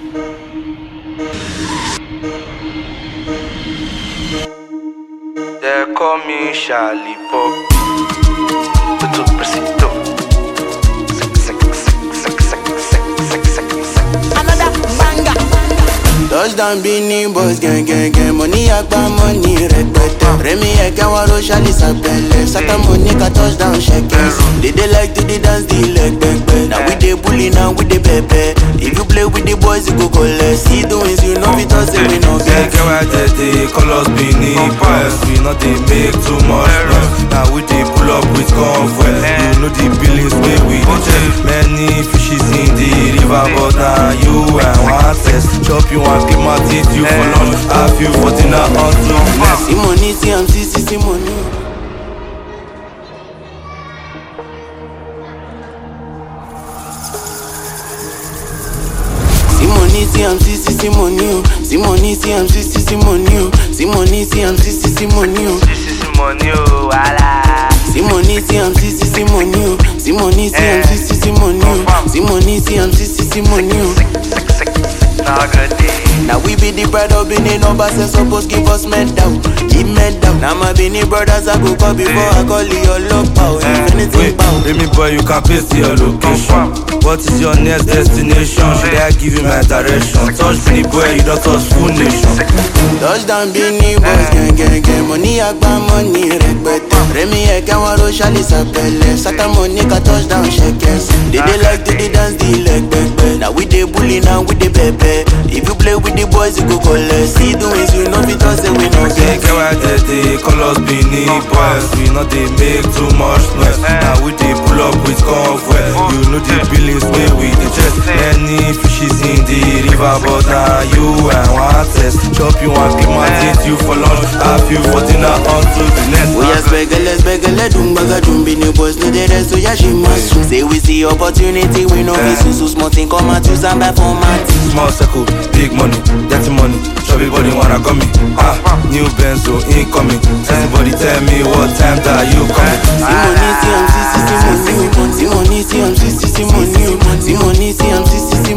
They call me Charlie Pop. Tudo preciso. Another banger. Touchdown Bini boys gang gang gang. Money agba money rẹpẹtẹ. Remi ẹ̀kẹ́ wọn ro ṣálí sàpẹlẹ. Saka money ka touchdown ṣẹkẹs. They like to the dance the leg pẹpẹ. Now we dey bully now we dey pẹpẹ. If you play with the boys you go collect. See doings you know fit us say we no get. Get why they call us Bini boys. We not dey make too much noise. Now we dey pull up with convoy. You know the billings wey we dey check. Many fishes in the river, but now you and one test. Chop you and keep my teeth you for lunch. Have you for dinner until next. See money, see I'm see money. See money, see I'm see money. See money, see I'm see money. See money, see I'm see money. This is money, oh, wala. See money, see I'm see money. See money, see I'm see money. See money, see I'm see money. Now good day. Now we be the pride of Benin numbers and suppose give us medal. Give medal. Now my Benin brothers I go call before I call your love power. If anything power. Let me boy, you can paste your location. What is your next destination? Should I give you my direction? Touch me boy, you don't touch full nation. Touchdown Benin boys gang gang gang. Money agba money rẹpẹtẹ. Remi ẹ̀kẹ́ wọn ro ṣálí sàpẹlẹ. Saka money ka touchdown ṣẹkẹs. They like to the dance the leg pẹpẹ. Now we dey bully now we dey pẹpẹ. If you play with the boys you go collect. See doings you know fit us say we no get. Get why they call us Bini boys. We not dey make too much noise. Now we dey pull up with convoy. You know the billings wey we dey check. Many fishes in the river, but now you and one test. Chop you and keep my teeth you for lunch. Have you for dinner until the next. We are spegele dumbaga Bini boys no dey rest so yeah she must. Say we see opportunity we no be so small thing come out use and buy format. Small circle, big money, dirty money. Chubby body wanna come me. New Benzo incoming. Everybody tell me what time that you coming. See money, see I'm see money. See money, see I'm see money. See money, see I'm see